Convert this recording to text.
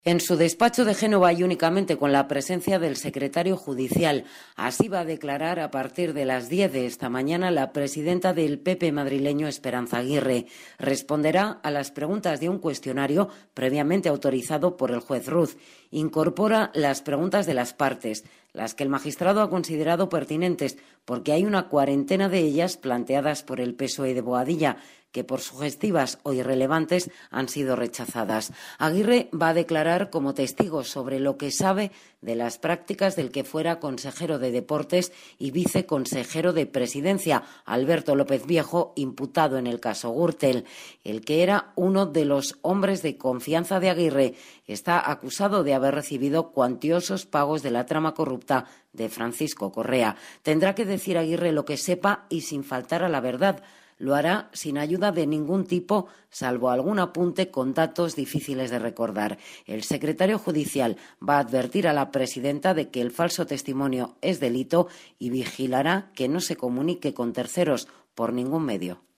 En su despacho de Génova y únicamente con la presencia del secretario judicial. Así va a declarar a partir de las 10 de esta mañana la presidenta del PP madrileño, Esperanza Aguirre. Responderá a las preguntas de un cuestionario previamente autorizado por el juez Ruz. Incorpora las preguntas de las partes, las que el magistrado ha considerado pertinentes, porque hay una cuarentena de ellas planteadas por el PSOE de Boadilla, que por sugestivas o irrelevantes han sido rechazadas. Aguirre va a declarar como testigo sobre lo que sabe de las prácticas del que fuera consejero de Deportes y viceconsejero de Presidencia, Alberto López Viejo, imputado en el caso Gürtel. El que era uno de los hombres de confianza de Aguirre está acusado de haber recibido cuantiosos pagos de la trama corrupta de Francisco Correa. Tendrá que decir Aguirre lo que sepa y sin faltar a la verdad. Lo hará sin ayuda de ningún tipo, salvo algún apunte con datos difíciles de recordar. El secretario judicial va a advertir a la presidenta de que el falso testimonio es delito y vigilará que no se comunique con terceros por ningún medio.